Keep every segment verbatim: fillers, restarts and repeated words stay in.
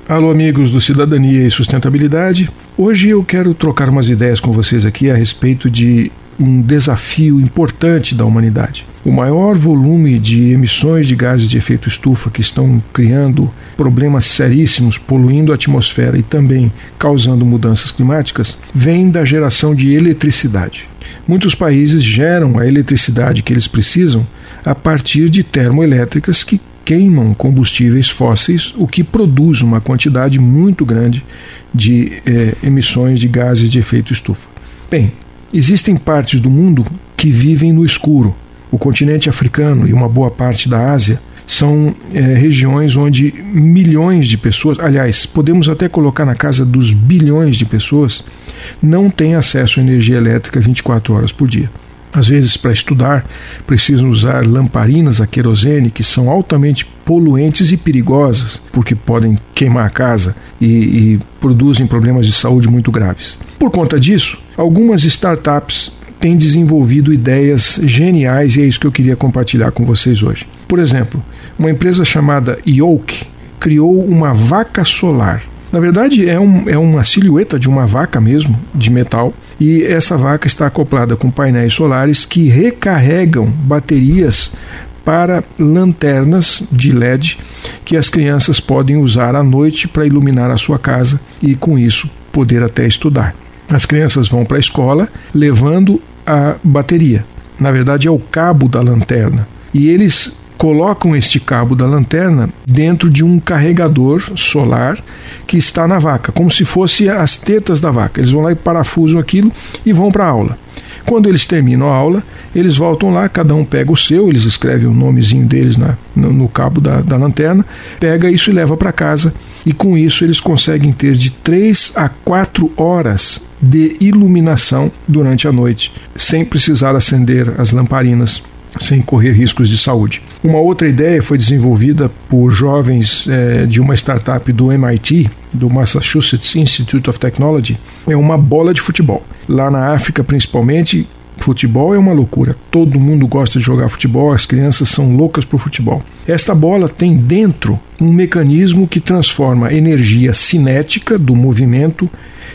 Alô, amigos do Cidadania e Sustentabilidade. Hoje eu quero trocar umas ideias com vocês aqui a respeito de um desafio importante da humanidade. O maior volume de emissões de gases de efeito estufa que estão criando problemas seríssimos, poluindo a atmosfera e também causando mudanças climáticas, vem da geração de eletricidade. Muitos países geram a eletricidade que eles precisam a partir de termoelétricas que queimam combustíveis fósseis, o que produz uma quantidade muito grande de eh, emissões de gases de efeito estufa. Bem, existem partes do mundo que vivem no escuro. O continente africano e uma boa parte da Ásia são eh, regiões onde milhões de pessoas, aliás, podemos até colocar na casa dos bilhões de pessoas, não têm acesso à energia elétrica vinte e quatro horas por dia. Às vezes, para estudar, precisam usar lamparinas a querosene que são altamente poluentes e perigosas, porque podem queimar a casa e, e produzem problemas de saúde muito graves. Por conta disso, algumas startups têm desenvolvido ideias geniais e é isso que eu queria compartilhar com vocês hoje. Por exemplo, uma empresa chamada Yoke criou uma vaca solar. Na verdade, é, um, é uma silhueta de uma vaca mesmo, de metal, e essa vaca está acoplada com painéis solares que recarregam baterias para lanternas de L E D que as crianças podem usar à noite para iluminar a sua casa e, com isso, poder até estudar. As crianças vão para a escola levando a bateria. Na verdade, é o cabo da lanterna. E eles colocam este cabo da lanterna dentro de um carregador solar que está na vaca, como se fosse as tetas da vaca. Eles vão lá e parafusam aquilo e vão para a aula. Quando eles terminam a aula, eles voltam lá, cada um pega o seu, eles escrevem o nomezinho deles na, no, no cabo da, da lanterna, pega isso e leva para casa, e com isso eles conseguem ter de três a quatro horas de iluminação durante a noite, sem precisar acender as lamparinas, sem correr riscos de saúde. Uma outra ideia foi desenvolvida por jovens eh, de uma startup do M I T, do Massachusetts Institute of Technology, é uma bola de futebol. Lá na África, principalmente, futebol é uma loucura. Todo mundo gosta de jogar futebol, as crianças são loucas por futebol. Esta bola tem dentro um mecanismo que transforma energia cinética do movimento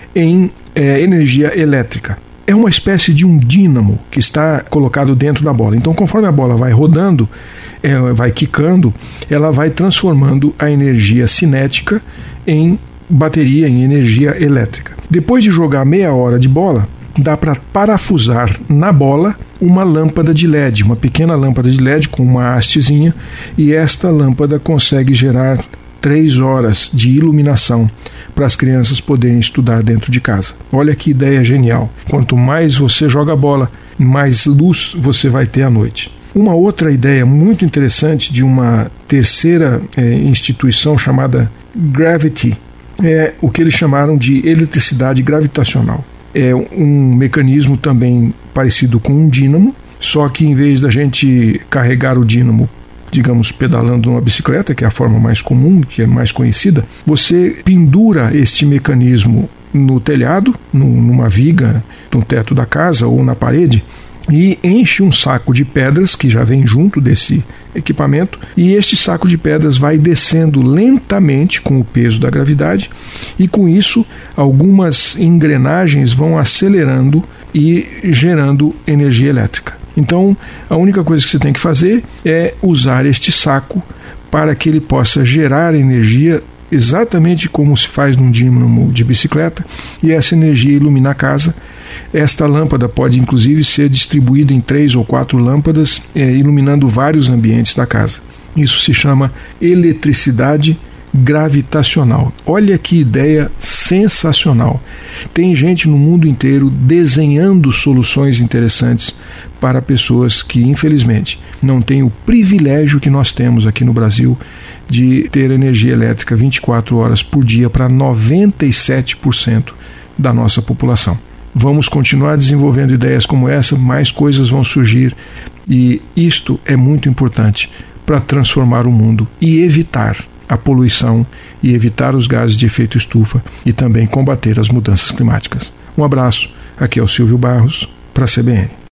em eh, energia elétrica. É uma espécie de um dínamo que está colocado dentro da bola. Então, conforme a bola vai rodando, é, vai quicando, ela vai transformando a energia cinética em bateria, em energia elétrica. Depois de jogar meia hora de bola, dá para parafusar na bola uma lâmpada de L E D, uma pequena lâmpada de L E D com uma hastezinha, e esta lâmpada consegue gerar três horas de iluminação para as crianças poderem estudar dentro de casa. Olha que ideia genial. Quanto mais você joga bola, mais luz você vai ter à noite. Uma outra ideia muito interessante de uma terceira é, instituição chamada Gravity é o que eles chamaram de eletricidade gravitacional. É um mecanismo também parecido com um dínamo, só que em vez da gente carregar o dínamo, digamos, pedalando numa bicicleta, que é a forma mais comum, que é mais conhecida, você pendura este mecanismo no telhado, numa viga, no teto da casa ou na parede, e enche um saco de pedras que já vem junto desse equipamento, e este saco de pedras vai descendo lentamente com o peso da gravidade, e com isso algumas engrenagens vão acelerando e gerando energia elétrica. Então, a única coisa que você tem que fazer é usar este saco para que ele possa gerar energia exatamente como se faz num dínamo de bicicleta, e essa energia ilumina a casa. Esta lâmpada pode inclusive ser distribuída em três ou quatro lâmpadas, é, iluminando vários ambientes da casa. Isso se chama eletricidade gravitacional. Olha que ideia sensacional. Tem gente no mundo inteiro desenhando soluções interessantes para pessoas que, infelizmente, não têm o privilégio que nós temos aqui no Brasil de ter energia elétrica vinte e quatro horas por dia para noventa e sete por cento da nossa população. Vamos continuar desenvolvendo ideias como essa, mais coisas vão surgir, e isto é muito importante para transformar o mundo e evitar a poluição e evitar os gases de efeito estufa e também combater as mudanças climáticas. Um abraço, aqui é o Silvio Barros, para a C B N.